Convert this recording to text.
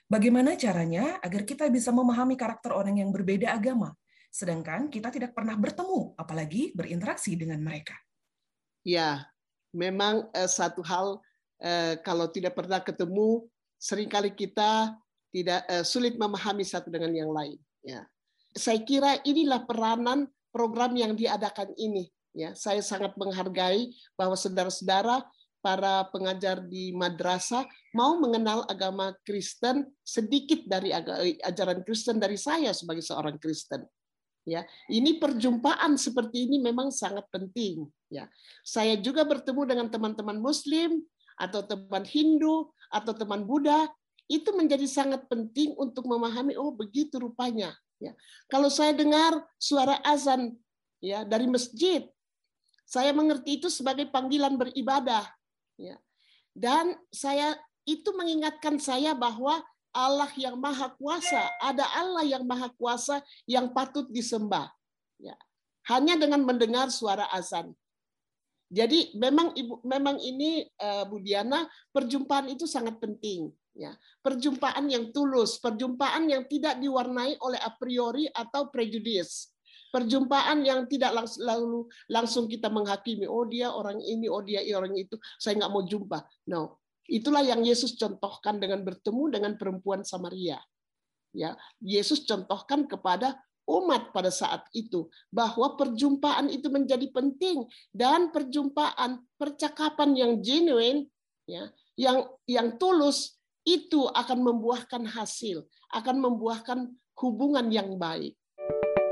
Bagaimana caranya agar kita bisa memahami karakter orang yang berbeda agama, sedangkan kita tidak pernah bertemu, apalagi berinteraksi dengan mereka? Ya, memang satu hal kalau tidak pernah ketemu, seringkali kita tidak sulit memahami satu dengan yang lain. Ya, saya kira inilah peranan program yang diadakan ini. Ya, saya sangat menghargai bahwa saudara-saudara para pengajar di madrasah mau mengenal agama Kristen sedikit dari ajaran Kristen dari saya sebagai seorang Kristen. Ya, ini perjumpaan seperti ini memang sangat penting. Ya, saya juga bertemu dengan teman-teman Muslim atau teman Hindu atau teman Buddha, itu menjadi sangat penting untuk memahami, oh begitu rupanya. Ya, kalau saya dengar suara azan ya dari masjid, saya mengerti itu sebagai panggilan beribadah. Ya, dan saya itu mengingatkan saya bahwa Allah yang maha kuasa, ada Allah yang maha kuasa yang patut disembah. Ya. Hanya dengan mendengar suara azan. Jadi memang ini Bu Diana, perjumpaan itu sangat penting. Ya. Perjumpaan yang tulus, perjumpaan yang tidak diwarnai oleh a priori atau prejudis. Perjumpaan yang tidak langsung kita menghakimi, oh dia orang ini, oh dia orang itu, saya nggak mau jumpa. No, itulah yang Yesus contohkan dengan bertemu dengan perempuan Samaria. Ya, Yesus contohkan kepada umat pada saat itu bahwa perjumpaan itu menjadi penting, dan perjumpaan, percakapan yang genuine, ya, yang tulus itu akan membuahkan hasil, akan membuahkan hubungan yang baik.